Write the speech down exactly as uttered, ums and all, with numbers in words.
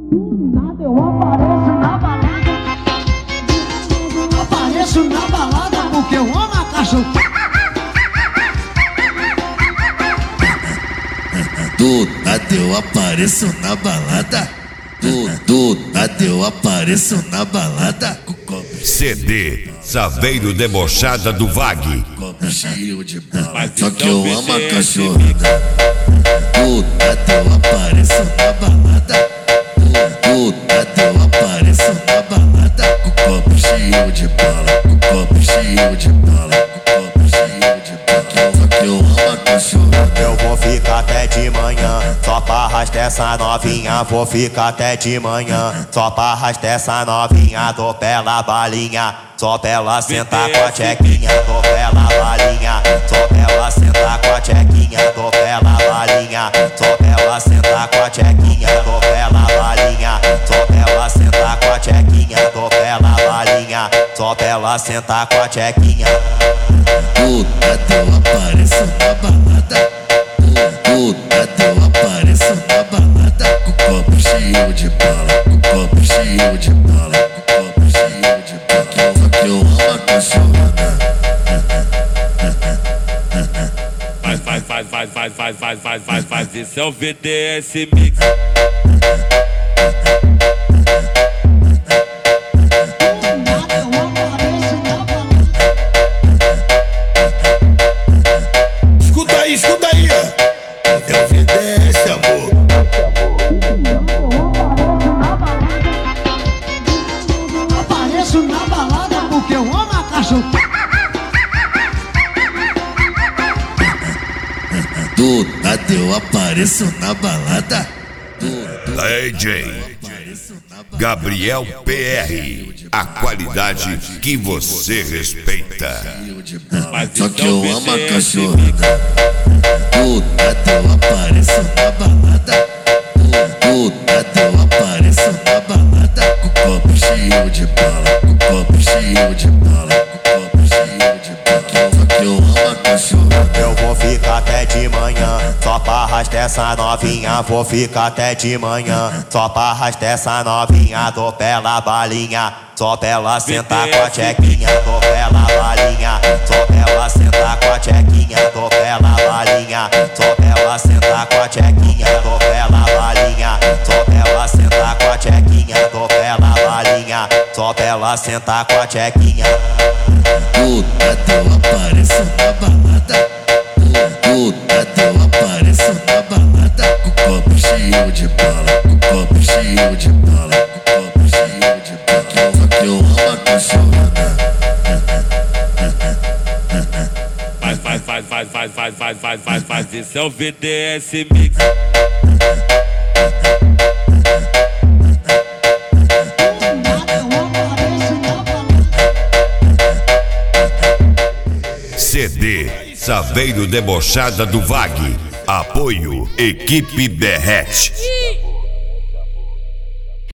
Nada, eu apareço na balada. Apareço na balada porque eu amo a cachorro. Do nada eu apareço na balada. Do, do nada eu apareço na balada. C D Saveiro Debochada do Vag. Copo cheio de bala. Só que eu amo a cachorrada. Do nada eu apareço na balada. Do nada eu apareço na balada. Com copo cheio de bala. Com copo cheio de bala. Com copo cheio de bala. Só que eu amo a cachorrada. Eu vou ficar até de manhã, só pra arrastar essa novinha. Vou ficar até de manhã, só pra arrastar essa novinha. Dou pela balinha, só pra ela sentar com a tchequinha. Dou pela balinha, só pra ela sentar com a tchequinha. Dou pela balinha, só pra ela sentar com a tchequinha. Dou pela balinha, só pra ela sentar com a tchequinha. Dou pela balinha, só pra ela sentar com a tchequinha. Do nada eu apareço na balada. Do nada eu apareço na balada. Com copo cheio de bala. Com copo cheio de bala. Com copo cheio de bala. Só que eu amo a cachorrada. Faz, faz, faz, faz, faz, faz, faz, faz, faz, faz. Esse é o V D S Mix. Escuta aí, escuta aí. É o V D S, amor. Apareço na balada porque eu amo a cachorro. Do nada eu apareço na balada. D J Gabriel P R, a qualidade que você respeita. Só que eu amo a cachorrada. Do nada eu apareço na balada. Do nada eu apareço na balada. Com copo cheio de bala. Com copo cheio de bala. Com copo cheio de bala. Só que eu amo a cachorrada. Eu vou ficar até de manhã, só pra arrastar essa novinha. Vou ficar até de manhã, só pra arrastar essa novinha. Dou pela balinha, só pra ela sentar com a tchequinha. Dou pela balinha, só pra ela sentar com a tchequinha. Dou pela balinha, só pra ela sentar com a tchequinha. Dou pela balinha, só pra ela sentar com a tchequinha. Dou pela balinha, só pra ela sentar com a tchequinha. Do nada eu apareço na balada. Do nada eu apareço na balada. Com copo cheio de bala. Com copo cheio de bala. Com copo cheio de bala. Só que eu amo a cachorrada. Faz, faz, faz, faz, faz, faz, faz, faz, faz, faz. Esse é o V D S Mix. C D Saveiro Debochada do Vag. Apoio Equipe Berrete.